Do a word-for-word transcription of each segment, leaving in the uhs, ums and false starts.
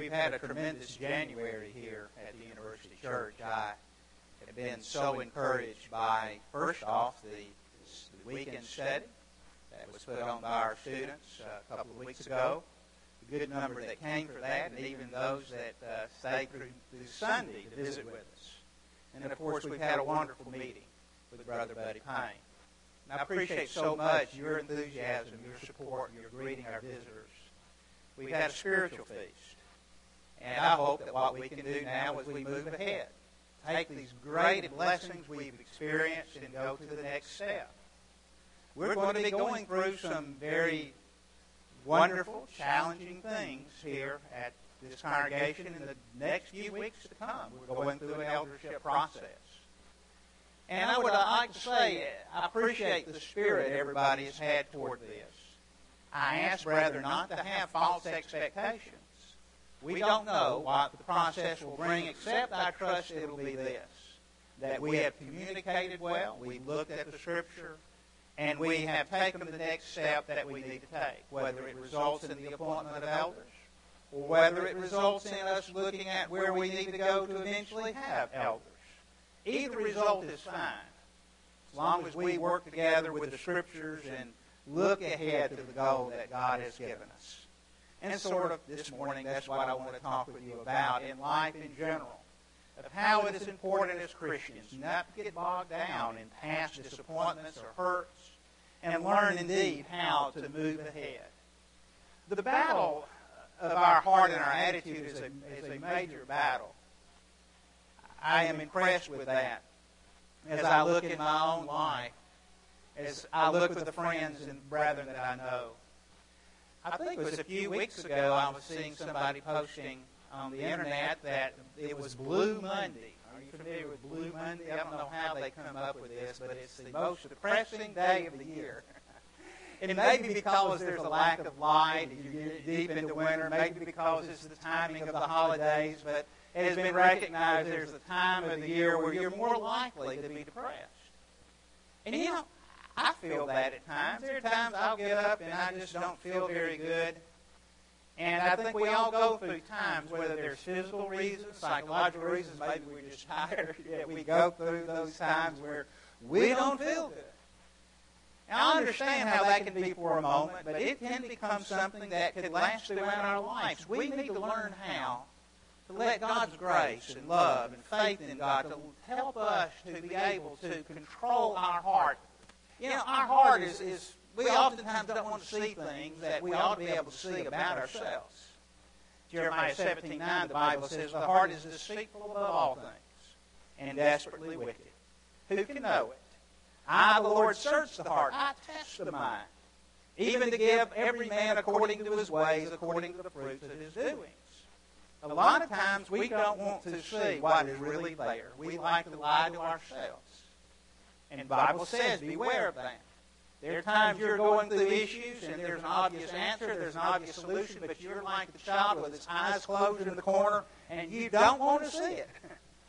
we've had a tremendous January here at the University Church. I have been so encouraged by, first off, the, the weekend study that was put on by our students a couple of weeks ago. A good number that came for that, and even those that uh, stayed through, through Sunday to visit with us. And then, of course, we've had a wonderful meeting with Brother Buddy Payne. And I appreciate so much your enthusiasm, your support, and your greeting our visitors. We've had a spiritual feast. And I hope that what we can do now as we move ahead, take these great blessings we've experienced and go to the next step. We're going to be going through some very wonderful, challenging things here at this congregation in the next few weeks to come. We're going through an eldership process. And I would like to say, I appreciate the spirit everybody has had toward this. I ask, brethren, not to have false expectations. We don't know what the process will bring, except I trust it will be this, that we have communicated well, we've looked at the Scripture, and we have taken the next step that we need to take, whether it results in the appointment of elders, or whether it results in us looking at where we need to go to eventually have elders. Either result is fine, as long as we work together with the Scriptures and look ahead to the goal that God has given us. And sort of this morning, that's what I want to talk with you about in life in general, of how it is important as Christians not to get bogged down in past disappointments or hurts, and learn indeed how to move ahead. The battle of our heart and our attitude is a, is a major battle. I am impressed with that as I look in my own life, as I look with the friends and brethren that I know. I think it was a few weeks ago I was seeing somebody posting on the internet that it was Blue Monday. Are you familiar with Blue Monday? I don't know how they come up with this, but it's the most depressing day of the year. And maybe because there's a lack of light and you get deep into winter, maybe because it's the timing of the holidays, but it has been recognized there's a time of the year where you're more likely to be depressed. And you know, I feel that at times. There are times I'll get up and I just don't feel very good. And I think we all go through times, whether there's physical reasons, psychological reasons, maybe we're just tired, yet we go through those times where we don't feel good. Now, I understand how that can be for a moment, but it can become something that could last throughout our lives. We need to learn how to let God's grace and love and faith in God to help us to be able to control our heart. You know, our heart is, is we oftentimes don't want to see things that we ought to be able to see about ourselves. Jeremiah seventeen nine, the Bible says, the heart is deceitful above all things and desperately wicked. Who can know it? I, the Lord, search the heart. I test the mind, even to give every man according to his ways, according to the fruits of his doings. A lot of times we don't want to see what is really there. We like to lie to ourselves. And the Bible says, beware of that. There are times you're going through issues and there's an obvious answer, there's an obvious solution, but you're like the child with his eyes closed in the corner and you don't want to see it.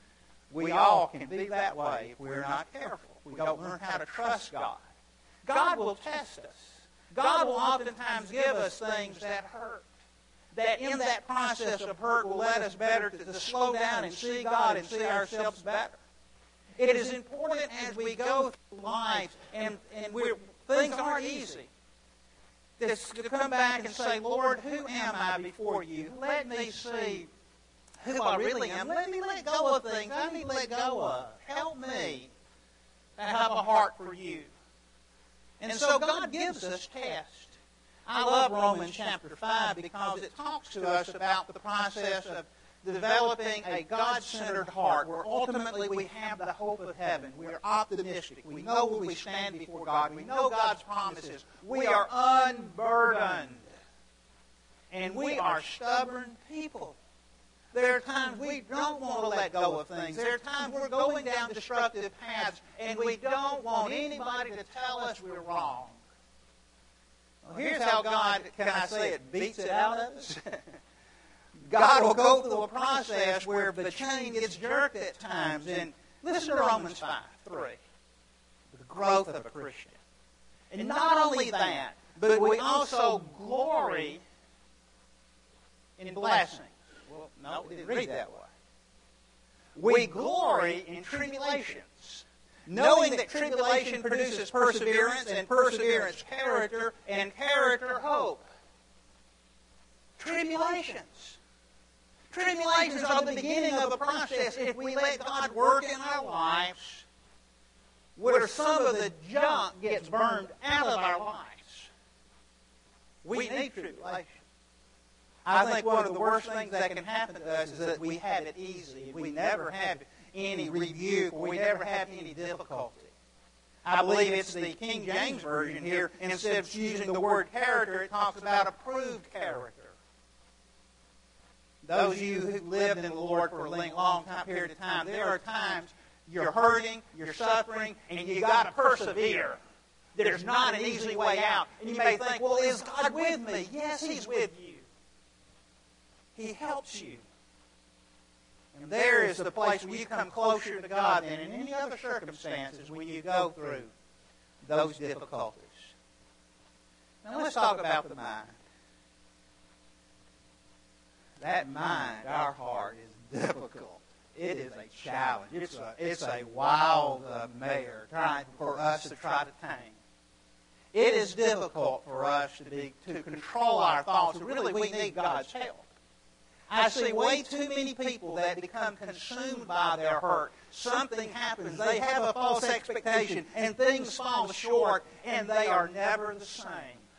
We all can be that way if we're not careful. We don't learn how to trust God. God will test us. God will oftentimes give us things that hurt. That in that process of hurt will let us better to, to slow down and see God and see ourselves better. It is important as we go through life, and, and we're, things aren't easy, to, to come back and say, Lord, who am I before you? Let me see who I really am. Let me let go of things I need to let go of. Help me to have a heart for you. And so God gives us tests. I love Romans chapter five because it talks to us about the process of developing a God-centered heart where ultimately we have the hope of heaven. We are optimistic. We know where we stand before God. We know God's promises. We are unburdened. And we are stubborn people. There are times we don't want to let go of things. There are times we're going down destructive paths and we don't want anybody to tell us we're wrong. Well, here's how God, can I say it, beats it out of us. God will go through a process where the chain gets jerked at times. And listen to Romans five three. The growth of a Christian. And not only that, but we also glory in blessings. No, it didn't read that way. We glory in tribulations, knowing that tribulation produces perseverance, and perseverance character, and character hope. Tribulations. Tribulations are the beginning of a process if we let God work in our lives, where some of the junk gets burned out of our lives. We need tribulation. I think one of the worst things that can happen to us is that we have it easy. We never have any rebuke. We never have any difficulty. I believe it's the King James Version here. Instead of using the word character, it talks about approved character. Those of you who lived in the Lord for a long time period of time, there are times you're hurting, you're suffering, and you've got to persevere. There's not an easy way out. And you may think, well, is God with me? Yes, He's with you. He helps you. And there is the place where you come closer to God than in any other circumstances when you go through those difficulties. Now let's talk about the mind. That mind, our heart, is difficult. It is a challenge. It's a, it's a wild uh, mare trying for us to try to tame. It is difficult for us to be to control our thoughts. Really, we need God's help. I see way too many people that become consumed by their hurt. Something happens. They have a false expectation, and things fall short, and they are never the same.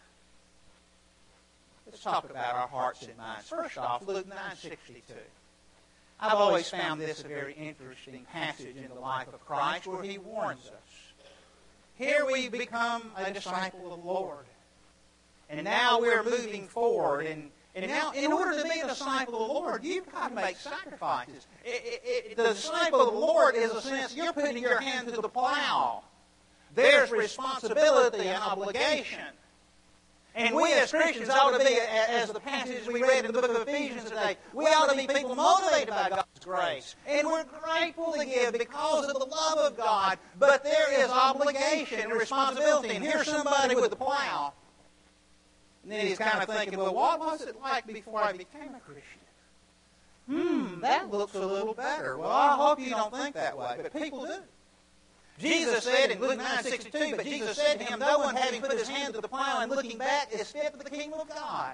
Let's talk about our hearts and minds. First off, Luke nine sixty-two. I've always found this a very interesting passage in the life of Christ where He warns us. Here we become a disciple of the Lord. And now we're moving forward. And, and now, in order to be a disciple of the Lord, you've got to make sacrifices. It, it, it, the disciple of the Lord is a sense you're putting your hand to the plow. There's responsibility and obligation. And we as Christians ought to be, as the passage we read in the book of Ephesians today, we ought to be people motivated by God's grace. And we're grateful to give because of the love of God, but there is obligation and responsibility. And here's somebody with the plow. And then he's kind of thinking, well, what was it like before I became a Christian? Hmm, that looks a little better. Well, I hope you don't think that way, but people do. Jesus said in Luke nine sixty-two, but Jesus said to him, no one having put his hand to the plow and looking back is fit for the kingdom of God.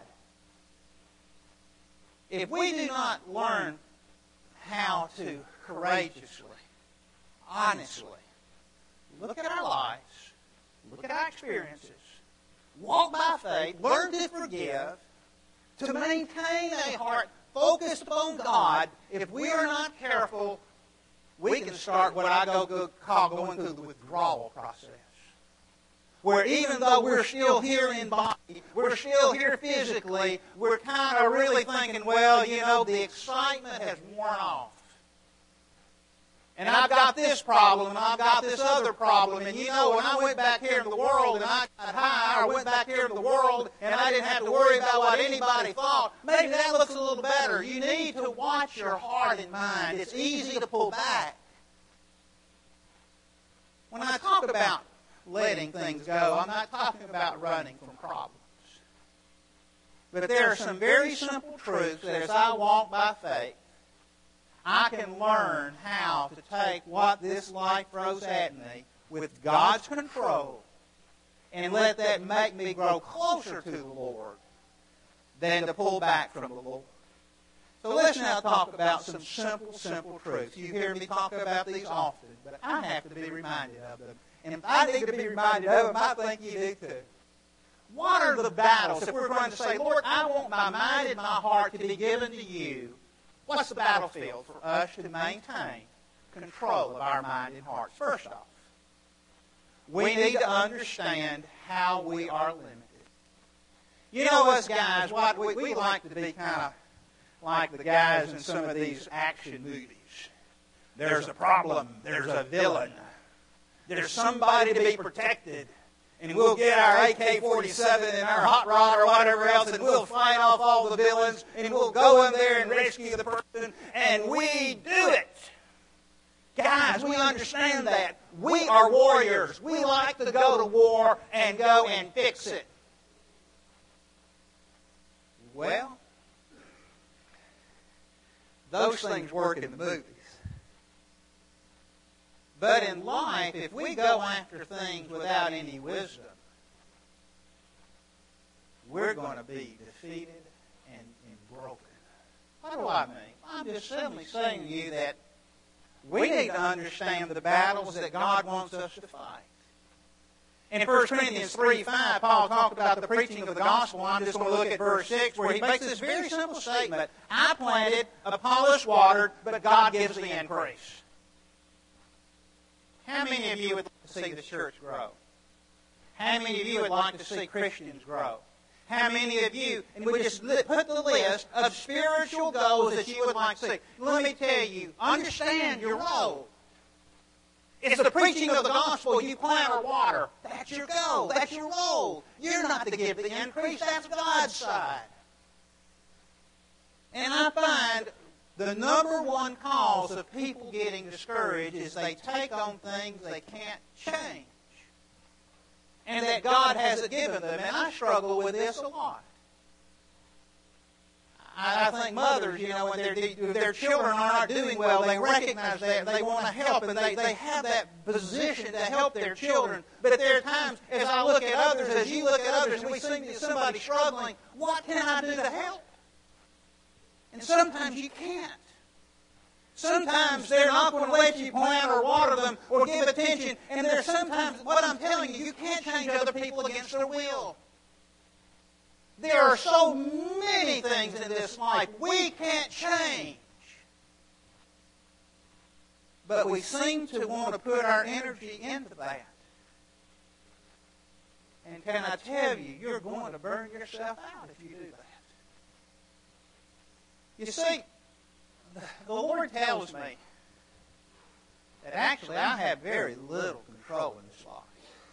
If we do not learn how to courageously, honestly, look at our lives, look at our experiences, walk by faith, learn to forgive, to maintain a heart focused upon God, if we are not careful, we can start what I go, go, call going through the withdrawal process. Where even though we're still here in body, we're still here physically, we're kind of really thinking, well, you know, the excitement has worn off. And I've got this problem, and I've got this other problem. And you know, when I went back here in the world and I got high, or went back here in the world and I didn't have to worry about what anybody thought, maybe that looks a little better. You need to watch your heart and mind. It's easy to pull back. When I talk about letting things go, I'm not talking about running from problems. But there are some very simple truths that as I walk by faith, I can learn how to take what this life throws at me with God's control and let that make me grow closer to the Lord than to pull back from the Lord. So let's now talk about some simple, simple truths. You hear me talk about these often, but I have to be reminded of them. And if I need to be reminded of them, I think you do too. What are the battles? If we're going to say, Lord, I want my mind and my heart to be given to you, what's the battlefield for us to maintain control of our mind and hearts? First off, we need to understand how we are limited. You know us guys, what we, we like to be kind of like the guys in some of these action movies. There's a problem. There's a villain. There's somebody to be protected. And we'll get our A K forty-seven and our hot rod or whatever else, and we'll fight off all the villains, and we'll go in there and rescue the person, and we do it. Guys, we understand that. We are warriors. We like to go to war and go and fix it. Well, those things work in the movies. But in life, if we go after things without any wisdom, we're going to be defeated and, and broken. What do I mean? I'm just simply saying to you that we need to understand the battles that God wants us to fight. In First Corinthians three five, Paul talked about the preaching of the gospel. I'm just going to look at verse six, where he makes this very simple statement. I planted, Apollos watered, but God gives the increase. How many of you would like to see the church grow? How many of you would like to see Christians grow? How many of you, and we just put the list of spiritual goals that you would like to see. Let me tell you, understand your role. It's the preaching of the gospel. You plant or water. That's your goal. That's your role. You're not to give the increase. That's God's side. And I find the number one cause of people getting discouraged is they take on things they can't change. And that God hasn't given them. And I struggle with this a lot. I think mothers, you know, when their, their children are not doing well, they recognize that. They want to help, and they, they have that position to help their children. But there are times, as I look at others, as you look at others, and we see somebody struggling, what can I do to help? And sometimes you can't. Sometimes they're not going to let you plant or water them or give attention. And there's sometimes, what I'm telling you, you can't change other people against their will. There are so many things in this life we can't change. But we seem to want to put our energy into that. And can I tell you, you're going to burn yourself out if you do that. You see, the Lord tells me that actually I have very little control in this life.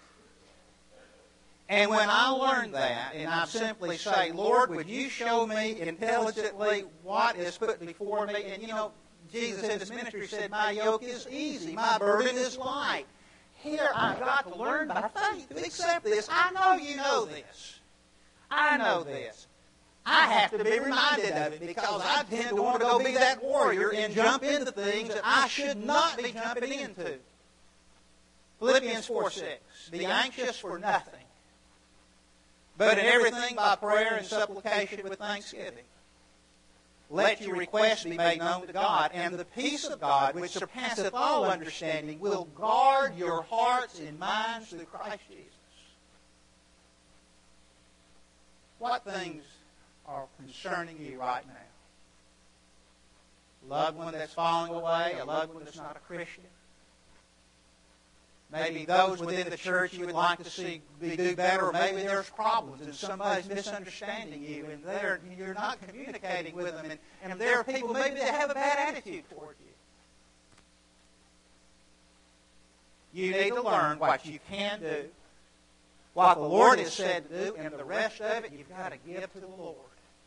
And when I learn that, and I simply say, Lord, would you show me intelligently what is put before me? And you know, Jesus in his ministry said, my yoke is easy, my burden is light. Here I've got to learn by faith to accept this. I know you know this. I know this. I have to be reminded of it because I tend to want to go be that warrior and jump into things that I should not be jumping into. Philippians four six, be anxious for nothing, but in everything by prayer and supplication with thanksgiving. Let your requests be made known to God, and the peace of God, which surpasseth all understanding, will guard your hearts and minds through Christ Jesus. What things are concerning you right now? A loved one that's falling away, a loved one that's not a Christian. Maybe those within the church you would like to see be do better, or maybe there's problems and somebody's misunderstanding you and they're, you're not communicating with them, and, and there are people maybe that have a bad attitude toward you. You need to learn what you can do, what the Lord has said to do, and the rest of it you've got to give to the Lord.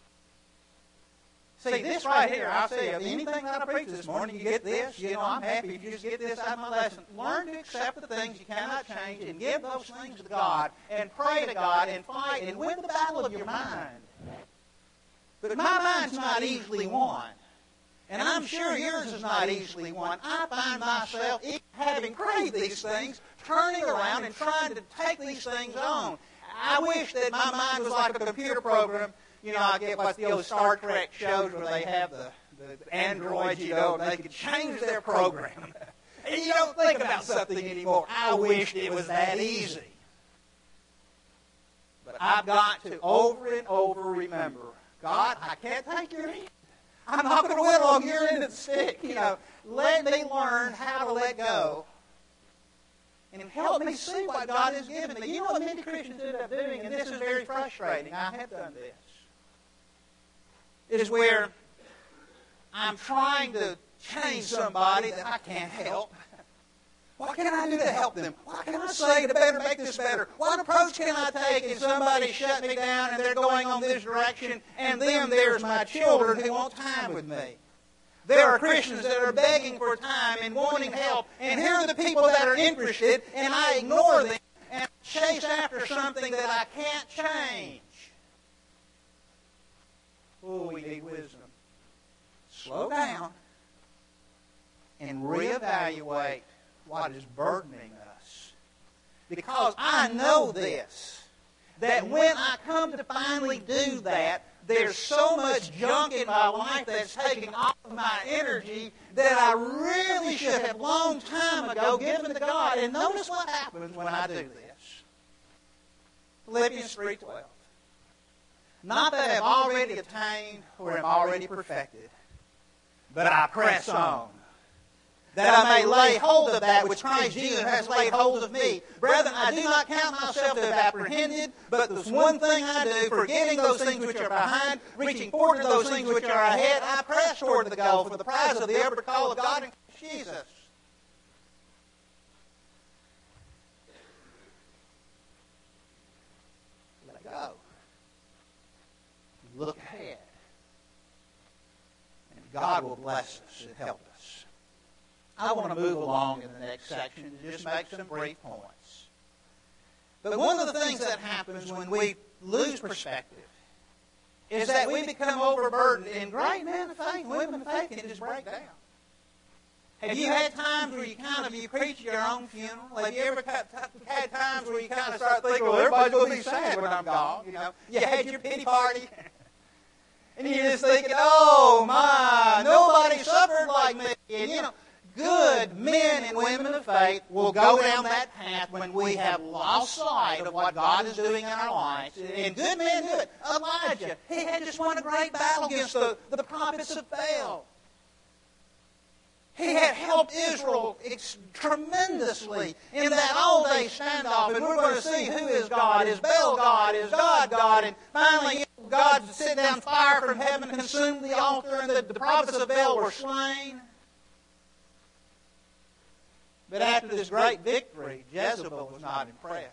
See, this right here, I say, of anything that I preach this morning, you get this, you know, I'm happy if you just get this out of my lesson. Learn to accept the things you cannot change and give those things to God and pray to God and fight and win the battle of your mind. But my mind's not easily won. And I'm sure yours is not easily won. I find myself, having craved these things, turning around and trying to take these things on. I wish that my mind was like a computer program. You know, I get what's the old Star Trek shows where they have the, the androids, you know, and they can change their program. And you don't think about something anymore. I wish it was that easy. But I've got to over and over remember, God, I can't take your hand. I'm not going to win on your end of the stick. You know, let me learn how to let go. And help me see what God has given me. You know what many Christians end up doing, and this is very frustrating. I have done this. Is where I'm trying to change somebody that I can't help. What can I do to help them? What can I say to better make this better? What approach can I take if somebody shut me down and they're going on this direction, and then there's my children who want time with me? There are Christians that are begging for time and wanting help, and here are the people that are interested, and I ignore them and chase after something that I can't change. Oh, we need wisdom. slow down and reevaluate what is burdening us. Because I know this, that when I come to finally do that, there's so much junk in my life that's taking all of my energy that I really should have long time ago given to God. And notice what happens when I do this. Philippians three twelve. Not that I've already attained or am already perfected, but I press on, that I may lay hold of that which Christ Jesus has laid hold of me. Brethren, I do not count myself to have apprehended, but this one thing I do, forgetting those things which are behind, reaching forward to those things which are ahead, I press toward the goal for the prize of the upward call of God in Christ Jesus. Let go. Look ahead. And God will bless us and help us. I want to move along in the next section and just make some brief points. But one of the things that happens when we lose perspective is that we become overburdened. And great men of faith, women of faith can just break down. Have you had times where you kind of, you preach your own funeral? Have you ever had times where you kind of start thinking, well, everybody's going to be sad when I'm gone? You know, you had your pity party. And you're just thinking, oh my, nobody suffered like me. And you know, good men and women of faith will go down that path when we have lost sight of what God is doing in our lives. And good men do it. Elijah, he had just won a great battle against the, the prophets of Baal. He had helped Israel ex- tremendously in that all-day standoff. And we're going to see who is God. Is Baal God? Is God God? And finally, God sent down fire from heaven, consumed the altar, and the, the prophets of Baal were slain. But after this great victory, Jezebel was not impressed.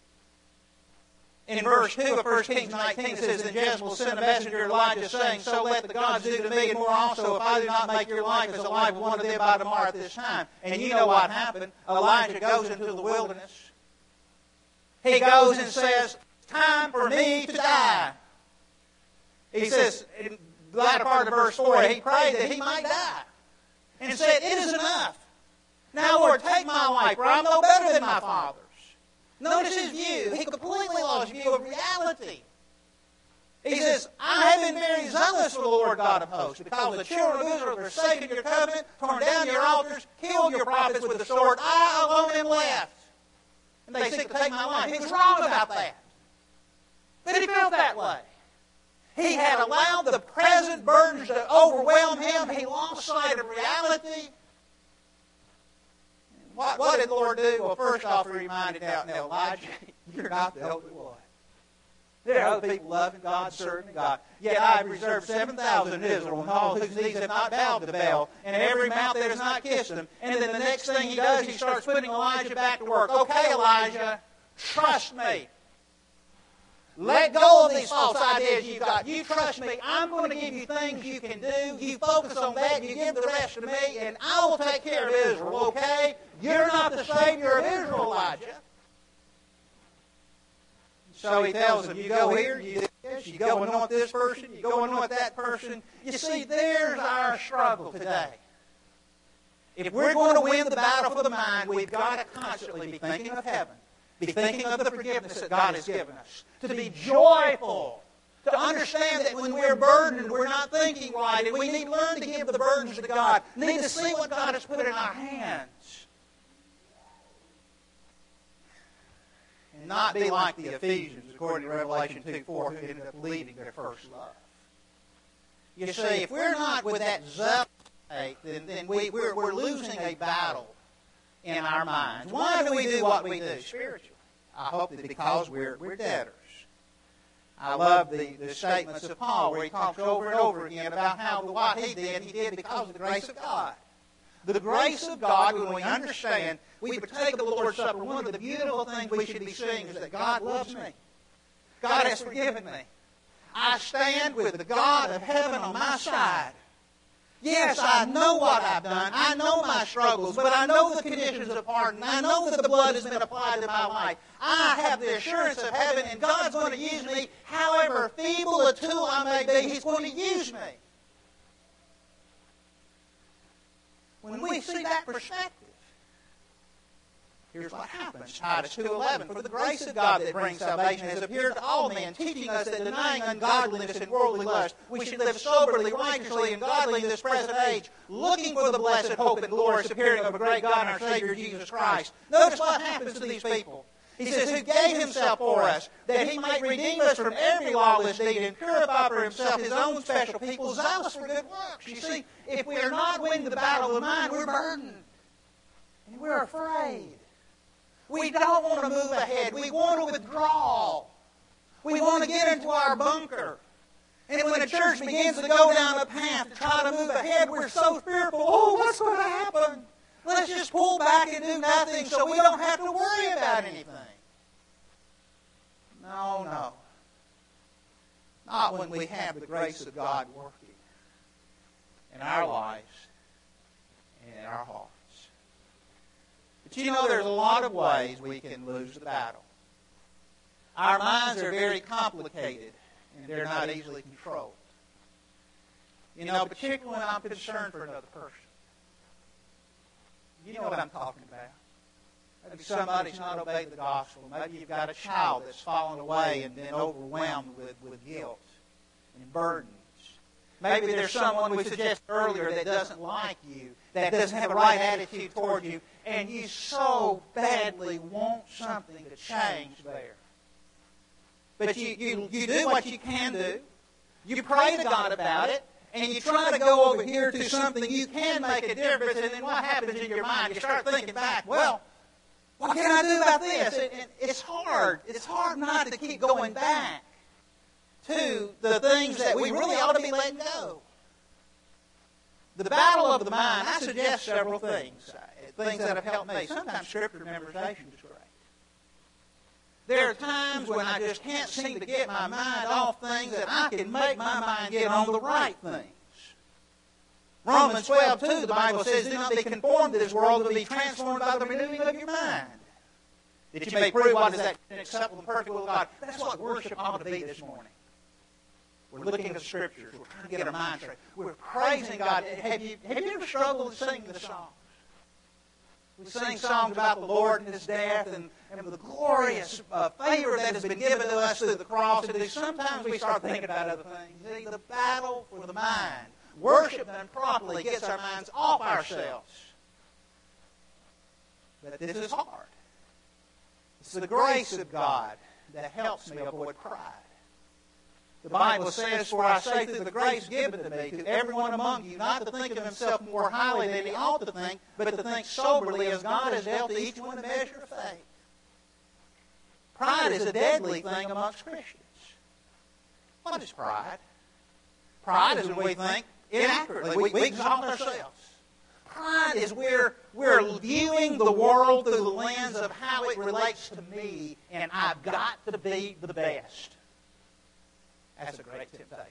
In verse two of First Kings nineteen, it says, "Then Jezebel sent a messenger to Elijah, saying, So let the gods do to me, and more also, if I do not make your life as the life of one of them by tomorrow at this time." And you know what happened. Elijah goes into the wilderness. He goes and says, "It's time for me to die." He says, in the latter part of verse four, he prayed that he might die. And said, "It is enough. Now, Lord, take my life, for I'm no better than my father's." Notice his view. He completely lost view of reality. He says, "I have been very zealous for the Lord God of hosts, because the children of Israel have forsaken your covenant, torn down your altars, killed your prophets with the sword. I alone am left, and they seek to take my life." He was wrong about that. But he felt that way. He had allowed the present burdens to overwhelm him. He lost sight of reality. What, what did the Lord do? Well, first off, he reminded out, now, Elijah, you're not the only one. There are other people loving God, serving God. Yet I have reserved seven thousand in Israel, and all whose knees have not bowed to Baal, and every mouth that has not kissed him. And then the next thing he does, he starts putting Elijah back to work. "Okay, Elijah, trust me. Let go of these false ideas you've got. You trust me. I'm going to give you things you can do. You focus on that. You give the rest to me, and I will take care of Israel, okay? You're not the Savior of Israel, Elijah." So he tells him, you go here, you do this, you go anoint this person, you go anoint that person. You see, there's our struggle today. If we're going to win the battle for the mind, we've got to constantly be thinking of heaven. Be thinking of the forgiveness that God has given us. To be joyful. To understand that when we're burdened, we're not thinking right, and we need to learn to give the burdens to God. Need to see what God has put in our hands. And not be like the Ephesians, according to Revelation two four, who ended up leaving their first love. You see, if we're not with that zealous faith, then, then we, we're, we're losing a battle in our minds. Why do we do what we do spiritually? I hope that because we're, we're debtors. I love the, the statements of Paul where he talks over and over again about how what he did, he did because of the grace of God. The grace of God, when we understand, we partake of the Lord's Supper. One of the beautiful things we should be seeing is that God loves me. God has forgiven me. I stand with the God of heaven on my side. Yes, I know what I've done. I know my struggles, but I know the conditions of pardon. I know that the blood has been applied to my life. I have the assurance of heaven, and God's going to use me. However feeble a tool I may be, He's going to use me. when we see that perspective, here's what happens. Titus two eleven, for the grace of God that brings salvation has appeared to all men, teaching us that denying ungodliness and worldly lust, we should live soberly, righteously, and godly in this present age, looking for the blessed hope and glorious appearing of a great God and our Savior Jesus Christ. Notice what happens to these people. He says, who gave himself for us, that he might redeem us from every lawless deed and purify for himself his own special people, zealous for good works. You see, if we are not winning the battle of the mind, we're burdened. And we're afraid. We don't want to move ahead. We want to withdraw. We want to get into our bunker. And when the church begins to go down a path to try to move ahead, we're so fearful. Oh, what's going to happen? Let's just pull back and do nothing so we don't have to worry about anything. No, no. Not when we have the grace of God working in our lives and in our hearts. But you know, there's a lot of ways we can lose the battle. Our minds are very complicated, and they're not easily controlled. You know, particularly when I'm concerned for another person. You know what I'm talking about. Maybe somebody's not obeyed the gospel. Maybe you've got a child that's fallen away and been overwhelmed with, with guilt and burdens. Maybe there's someone we suggested earlier that doesn't like you, that doesn't have a right attitude toward you, and you so badly want something to change there. But you, you, you do what you can do. You pray to God about it, and you try to go over here to something you can make a difference, and then what happens in your mind? You start thinking back, well, what can I do about this? And, and it's hard. It's hard not to keep going back to the things that we really ought to be letting go. The battle of the mind, I suggest several things, things that have helped me. Sometimes Scripture memorization is great. There are times when I just can't seem to get my mind off things that I can make my mind get on the right things. Romans twelve two, the Bible says, do not be conformed to this world, but be transformed by the renewing of your mind, that you may prove what is that acceptable and perfect will of God. That's what worship ought to be this morning. We're looking at the Scriptures. We're trying to get our mind straight. We're praising God. Have you, have you ever struggled to sing the songs? We sing songs about the Lord and His death and, and the glorious uh, favor that has been given to us through the cross. And sometimes we start thinking about other things. See, the battle for the mind. Worship done properly gets our minds off ourselves. But this is hard. It's the grace of God that helps me avoid pride. The Bible says, for I say through the grace given to me, to everyone among you, not to think of himself more highly than he ought to think, but to think soberly as God has dealt to each one a measure of faith. Pride is a deadly thing amongst Christians. What is pride? Pride is when we think inaccurately. We, we exalt ourselves. Pride is where we're viewing the world through the lens of how it relates to me, and I've got to be the best. That's a great temptation.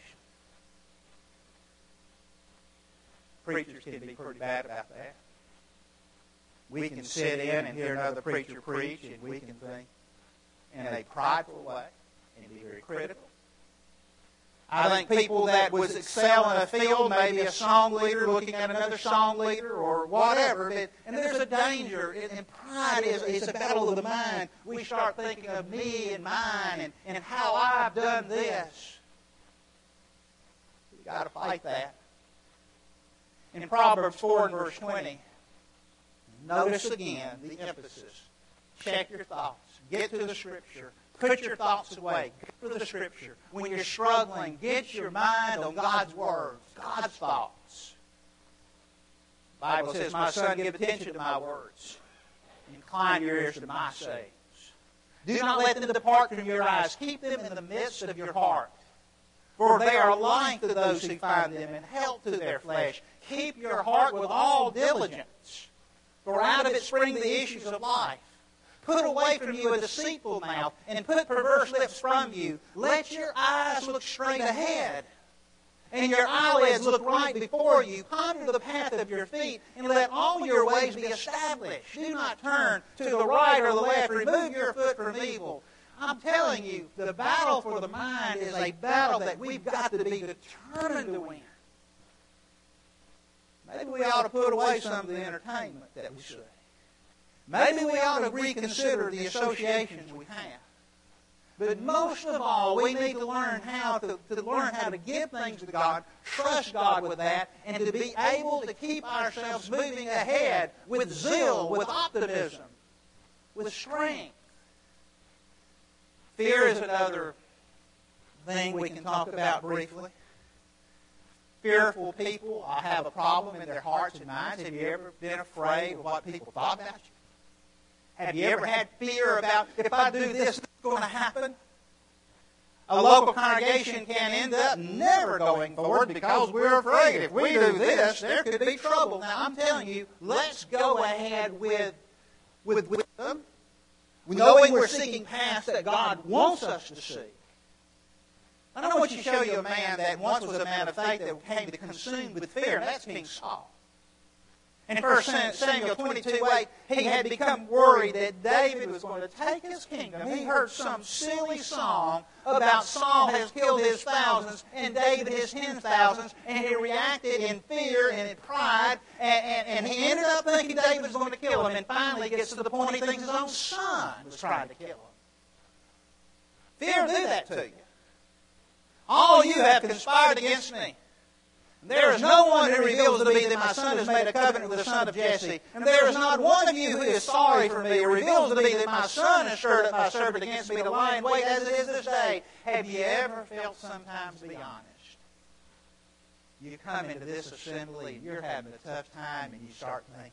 Preachers can be pretty bad about that. We can sit in and hear another preacher preach, and we can think in a prideful way and be very critical. I think people that would excel in a field, maybe a song leader looking at another song leader or whatever, but, and there's a danger, and pride is, is a battle of the mind. We start thinking of me and mine and, and how I've done this. You've got to fight that. In Proverbs four and verse twenty, notice again the emphasis. Check your thoughts. Get to the Scripture. Put your thoughts away. Get to the Scripture. When you're struggling, get your mind on God's words, God's thoughts. The Bible says, my son, give attention to my words. Incline your ears to my sayings. Do not let them depart from your eyes. Keep them in the midst of your heart. For they are life to those who find them and health to their flesh. Keep your heart with all diligence, for out of it spring the issues of life. Put away from you a deceitful mouth, and put perverse lips from you. Let your eyes look straight ahead, and your eyelids look right before you. Ponder the path of your feet, and let all your ways be established. Do not turn to the right or the left. Remove your foot from evil. I'm telling you, the battle for the mind is a battle that we've got to be determined to win. Maybe we ought to put away some of the entertainment that we see. Maybe we ought to reconsider the associations we have. But most of all, we need to learn how to, to learn how to give things to God, trust God with that, and to be able to keep ourselves moving ahead with zeal, with optimism, with strength. Fear is another thing we can talk about briefly. Fearful people have a problem in their hearts and minds. Have you ever been afraid of what people thought about you? Have you ever had fear about, if I do this, this is going to happen? A local congregation can end up never going forward because we're afraid. If we do this, there could be trouble. Now, I'm telling you, let's go ahead with, with wisdom, knowing we're seeking paths that God wants us to see. I don't want you to show you a man that once was a man of faith that came to consumed with fear, and that's King Saul. In First Samuel twenty-two eight, he had become worried that David was going to take his kingdom. He heard some silly song about Saul has killed his thousands and David his ten thousands, and he reacted in fear and in pride, and, and, and he ended up thinking David was going to kill him, and finally gets to the point he thinks his own son was trying to kill him. Fear will do that to you. All you have conspired against me. There is no one who reveals to me that my son has made a covenant with the son of Jesse. And there is not one of you who is sorry for me or reveals to me that my son has stirred up my servant against me to lie in wait as it is this day. Have you ever felt sometimes, be honest, you come into this assembly and you're having a tough time and you start thinking,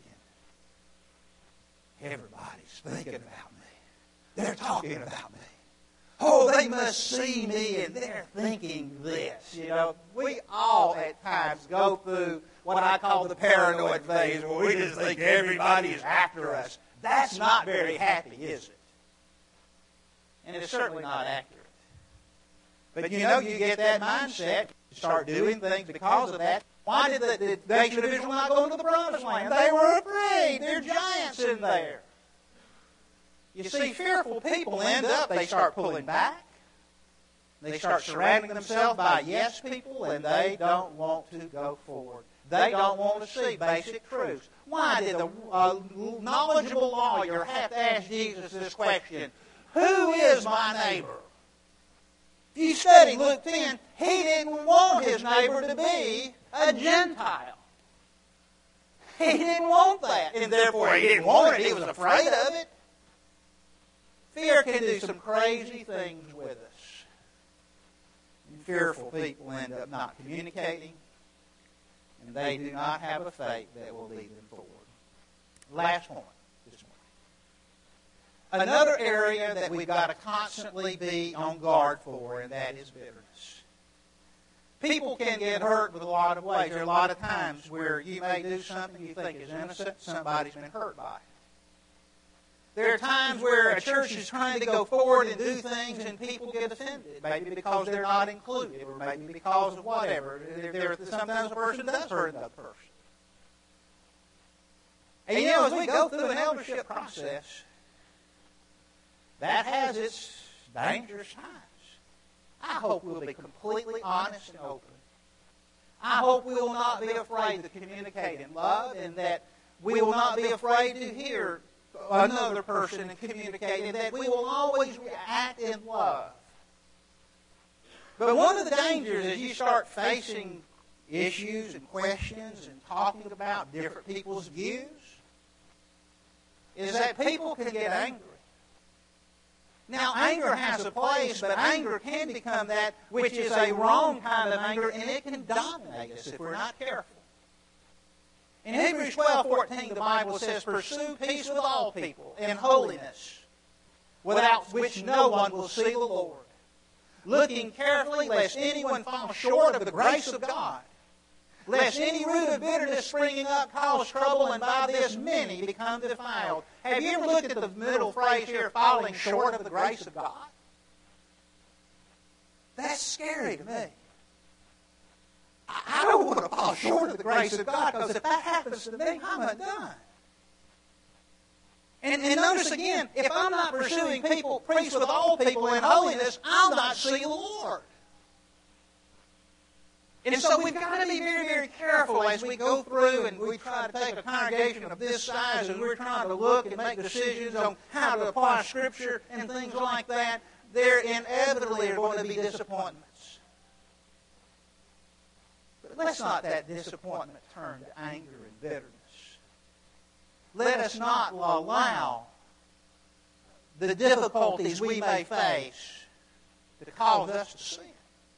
everybody's thinking about me. They're talking about me. Oh, they must see me and they're thinking this. You know, we all at times go through what I call the paranoid phase where we just think everybody is after us. That's not very happy, is it? And it's certainly not accurate. But you know, you get that mindset, you start doing things because of that. Why did the, the nation of Israel not go into the promised land? They were afraid. There are giants in there. You see, fearful people end up, they start pulling back. They start surrounding themselves by yes people, and they don't want to go forward. They don't want to see basic truths. Why did the uh, knowledgeable lawyer have to ask Jesus this question? Who is my neighbor? If you study Luke ten, he didn't want his neighbor to be a Gentile. He didn't want that, and therefore he didn't want it. He was afraid of it. Fear can do some crazy things with us. And fearful people end up not communicating, and they do not have a faith that will lead them forward. Last point this morning. Another area that we've got to constantly be on guard for, and that is bitterness. People can get hurt with a lot of ways. There are a lot of times where you may do something you think is innocent, somebody's been hurt by it. There are times where a church is trying to go forward and do things and people get offended, maybe because they're not included or maybe because of whatever. There, sometimes a person does hurt another person. And you know, as we go through an eldership process, that has its dangerous times. I hope we'll be completely honest and open. I hope we will not be afraid to communicate in love, and that we will not be afraid to hear another person and communicate, and that we will always act in love. But one of the dangers as you start facing issues and questions and talking about different people's views is that people can get angry. Now, anger has a place, but anger can become that which is a wrong kind of anger, and it can dominate us if we're not careful. In Hebrews twelve fourteen, the Bible says, "Pursue peace with all people and holiness, without which no one will see the Lord. Looking carefully, lest anyone fall short of the grace of God, lest any root of bitterness springing up cause trouble, and by this many become defiled." Have you ever looked at the middle phrase here, falling short of the grace of God? That's scary to me. I don't want to fall short of the grace of God, because if that happens to me, I'm undone. And, and notice again, if I'm not pursuing people, peace with all people in holiness, I'll not see the Lord. And so we've got to be very, very careful as we go through and we try to take a congregation of this size and we're trying to look and make decisions on how to apply Scripture and things like that. There inevitably are going to be disappointments. But let's not that disappointment turn to anger and bitterness. Let us not allow the difficulties we may face to cause us to sin.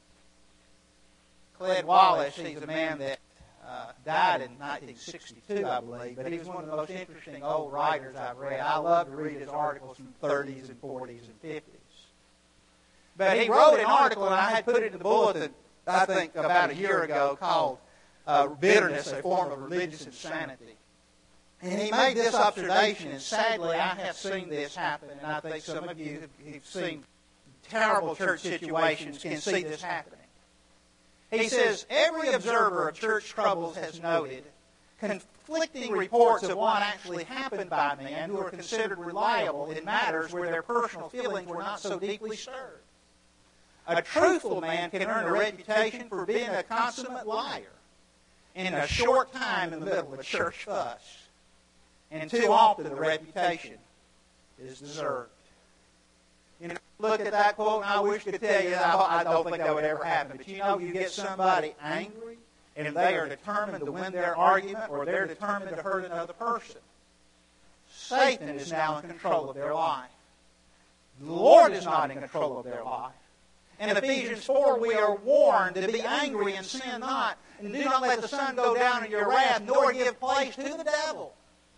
Cled Wallace, he's a man that uh, died in nineteen sixty-two, I believe, but he was one of the most interesting old writers I've read. I love to read his articles from the thirties and forties and fifties. But he wrote an article, and I had put it in the bulletin, I think, about a year ago, called uh, Bitterness, a Form of Religious Insanity. And he made this observation, and sadly I have seen this happen, and I think some of you who've seen terrible church situations can see this happening. He says, every observer of church troubles has noted conflicting reports of what actually happened by men who are considered reliable in matters where their personal feelings were not so deeply stirred. A truthful man can earn a reputation for being a consummate liar in a short time in the middle of a church fuss. And too often the reputation is deserved. You know, look at that quote, and I wish to tell you, I don't think that would ever happen. But you know, you get somebody angry, and they are determined to win their argument, or they're determined to hurt another person. Satan is now in control of their life. The Lord is not in control of their life. In Ephesians four, we are warned to be angry and sin not, and do not let the sun go down in your wrath, nor give place to the devil.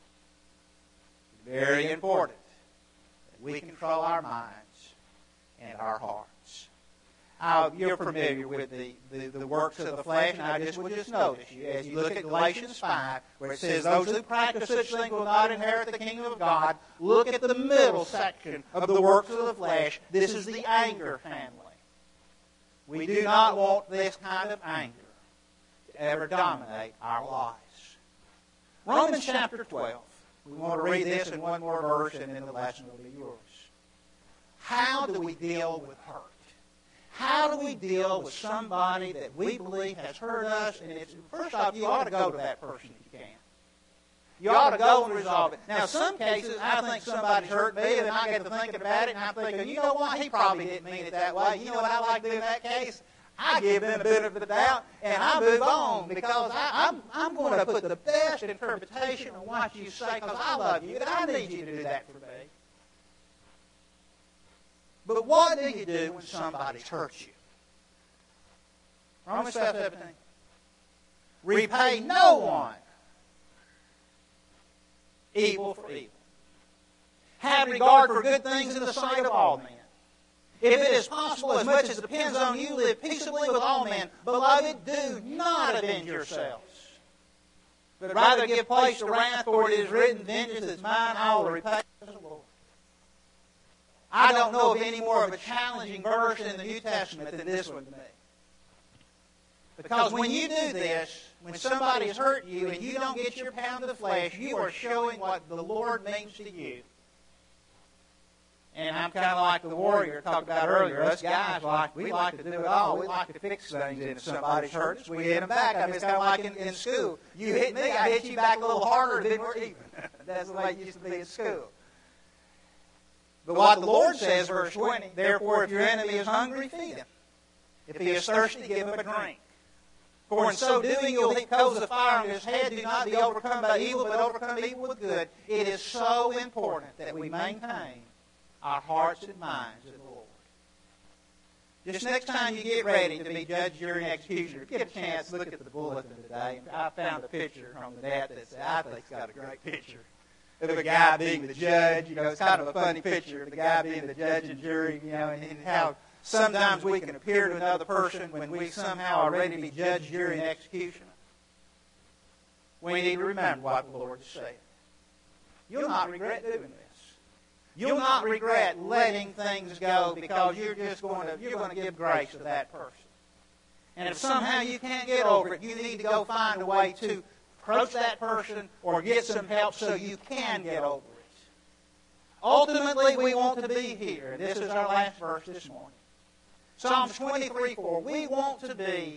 Very important that we control our minds and our hearts. Uh, you're familiar with the, the, the works of the flesh, and I just would just notice you as you look at Galatians five, where it says, those who practice such things will not inherit the kingdom of God. Look at the middle section of the works of the flesh. This is the anger family. We do not want this kind of anger to ever dominate our lives. Romans chapter twelve. We want to read this in one more verse, and then the lesson will be yours. How do we deal with hurt? How do we deal with somebody that we believe has hurt us? And it's, first off, you ought to go to that person if you can. You ought to go and resolve it. Now, some cases, I think somebody's hurt me, and I get to thinking about it, and I'm thinking, you know what? He probably didn't mean it that way. You know what I like to do in that case? I give them a benefit of the doubt, and I move on, because I, I'm, I'm going to put the best interpretation of what you say, because I love you, and I need you to do that for me. But what do you do when somebody's hurt you? Romans twelve seventeen. Repay no one evil for evil. Have regard for good things in the sight of all men. If it is possible, as much as depends on you, live peaceably with all men. Beloved, do not avenge yourselves, but rather give place to wrath, for it is written, vengeance is mine, I will repay, says the Lord. I don't know of any more of a challenging verse in the New Testament than this one to me. Because when you do this, when somebody's hurt you and you don't get your pound of the flesh, you are showing what the Lord means to you. And I'm kind of like the warrior talked about earlier. Us guys, like we like to do it all. We like to fix things. And if somebody's hurt us, we hit them back. I mean, it's kind of like in, in school. You hit me, I hit you back a little harder, then we're even. That's the way it used to be in school. But what the Lord says, verse twenty, therefore if your enemy is hungry, feed him. If he is thirsty, give him a drink. For in so doing, you'll heap coals of fire on his head. Do not be overcome by evil, but overcome evil with good. It is so important that we maintain our hearts and minds in the Lord. Just next time you get ready to be judge, jury, and executioner, get a chance, look at the bulletin today. I found a picture on the net that I think it's got a great picture of a guy being the judge. You know, it's kind of a funny picture of the guy being the judge and jury, you know, and, and how sometimes we can appear to another person when we somehow are ready to be judge, jury, and executioner. We need to remember what the Lord has said. You'll not regret doing this. You'll not regret letting things go, because you're just going to you're going to give grace to that person. And if somehow you can't get over it, you need to go find a way to approach that person or get some help so you can get over it. Ultimately, we want to be here. This is our last verse this morning. Psalms twenty-three four. We want to be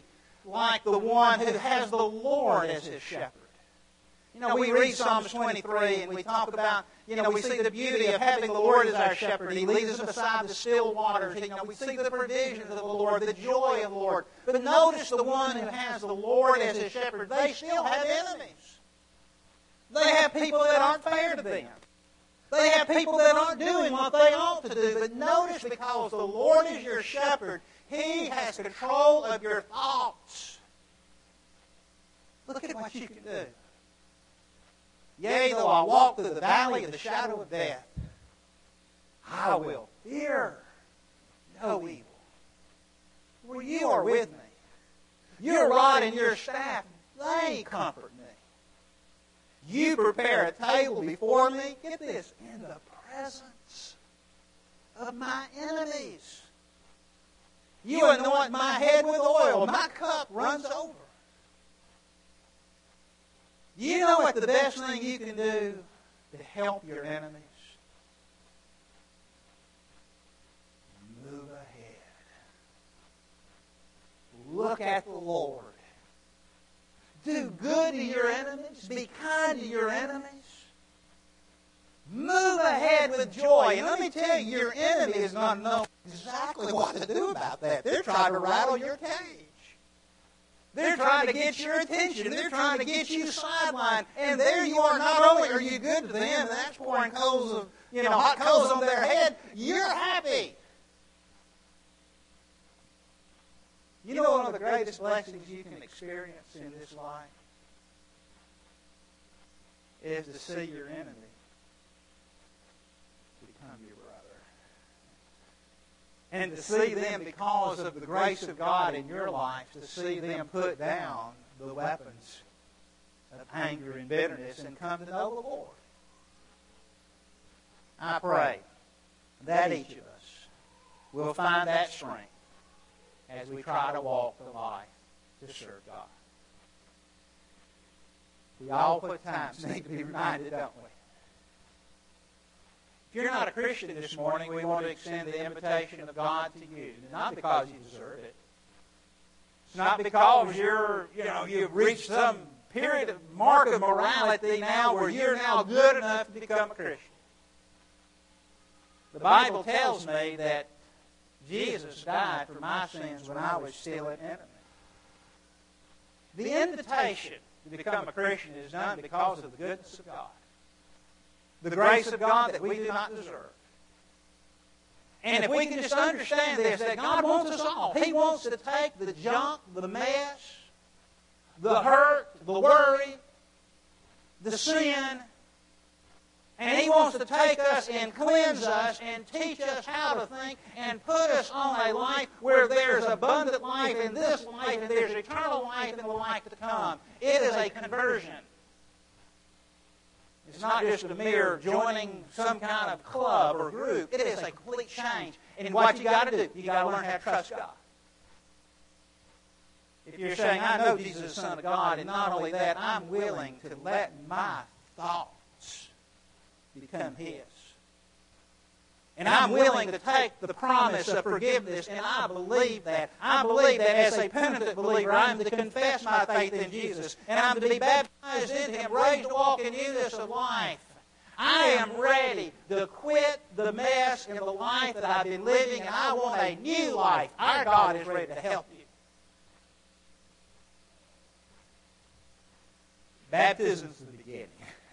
like the one who has the Lord as his shepherd. You know, we read Psalms twenty-three and we talk about, you know, we see the beauty of having the Lord as our shepherd. He leads us beside the still waters. You know, we see the provisions of the Lord, the joy of the Lord. But notice the one who has the Lord as his shepherd, they still have enemies. They have people that aren't fair to them. They have people that aren't doing what they ought to do. But notice, because the Lord is your shepherd, He has control of your thoughts. Look at what you can do. Yea, though I walk through the valley of the shadow of death, I will fear no evil. For you are with me. Your rod and your staff, they comfort me. You prepare a table before me, get this, in the presence of my enemies. You anoint my head with oil, my cup runs over. You know what the best thing you can do to help your enemies? Move ahead. Look at the Lord. Do good to your enemies. Be kind to your enemies. Move ahead with joy. And let me tell you, your enemy is not knowing exactly what to do about that. They're trying to rattle your cage. They're trying to get your attention. They're trying to get you sidelined. And there you are. Not only are you good to them, and that's pouring coals of, you know, hot coals on their head, you're happy. You know one of the greatest blessings you can experience in this life is to see your enemy become your brother. And to see them, because of the grace of God in your life, to see them put down the weapons of anger and bitterness and come to know the Lord. I pray that each of us will find that strength as we try to walk the life to serve God. We all put times need to be reminded, don't we? If you're not a Christian this morning, we want to extend the invitation of God to you. Not because you deserve it. It's not because you're, you know, you've reached some period of mark of morality now where you're now good enough to become a Christian. The Bible tells me that Jesus died for my sins when I was still an enemy. The invitation to become a Christian is done because of the goodness of God. The grace of God that we do not deserve. And if we can just understand this, that God wants us all. He wants to take the junk, the mess, the hurt, the worry, the sin, and He wants to take us and cleanse us and teach us how to think and put us on a life where there's abundant life in this life and there's eternal life in the life to come. It is a conversion. It's not just a mere joining some kind of club or group. It is a complete change. And what you got to do, you got to learn how to trust God. If you're saying, I know Jesus is the Son of God, and not only that, I'm willing to let my thoughts become His. And I'm willing to take the promise of forgiveness, and I believe that. I believe that as a penitent believer, I'm to confess my faith in Jesus, and I'm to be baptized in Him, raised to walk in newness of life. I am ready to quit the mess in the life that I've been living, and I want a new life. Our God is ready to help you. Baptism is the beginning.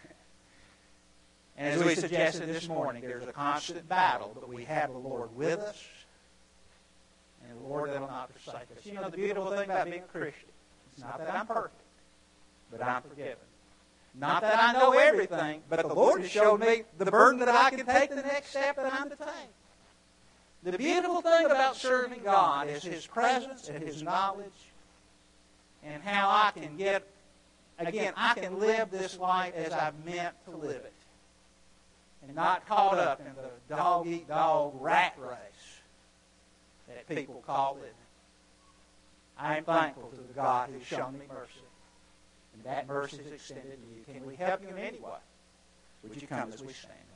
And as we suggested this morning, there's a constant battle, but we have the Lord with us, and the Lord that will not forsake us. You know, the beautiful thing about being a Christian, it's not that I'm perfect, but I'm forgiven. Not that I know everything, but the Lord has showed me the burden that I can take the next step that I'm to take. The beautiful thing about serving God is His presence and His knowledge, and how I can get, again, I can live this life as I've meant to live it. And not caught up in the dog-eat-dog rat race that people call it. I am thankful to the God who's shown me mercy. And that mercy is extended to you. Can we help you in any way? Would you come as we stand?